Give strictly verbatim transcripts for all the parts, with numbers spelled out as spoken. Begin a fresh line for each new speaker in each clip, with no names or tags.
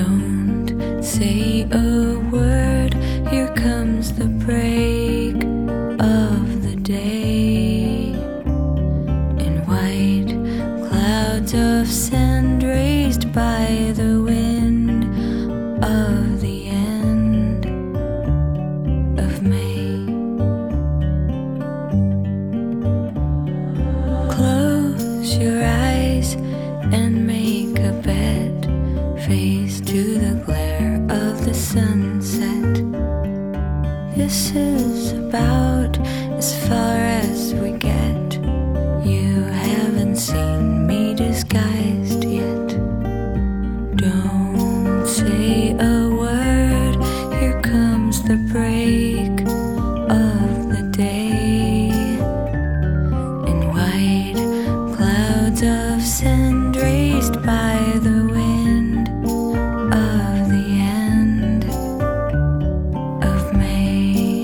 Don't say a word, here comes the break of the day. In white clouds of sand raised by the wind of the end of May. Close your eyes and make a bed, face to the glare of the sunset. This is about as far as we get. You haven't seen me disguised yet. Don't say a word, here comes the break of the day. In white clouds of sand raised by the wind of the end of May.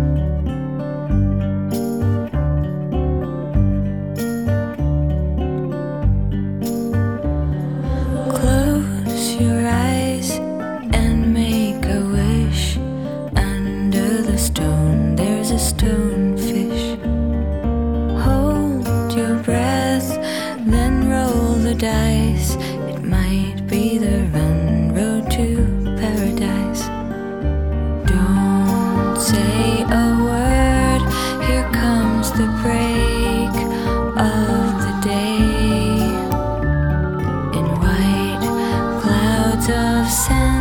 Close your eyes and make a wish. Under the stone there's a stonefish. Hold your breath, then roll the dice. It might be the run road to paradise. Don't say a word, here comes the break of the day. In white clouds of sand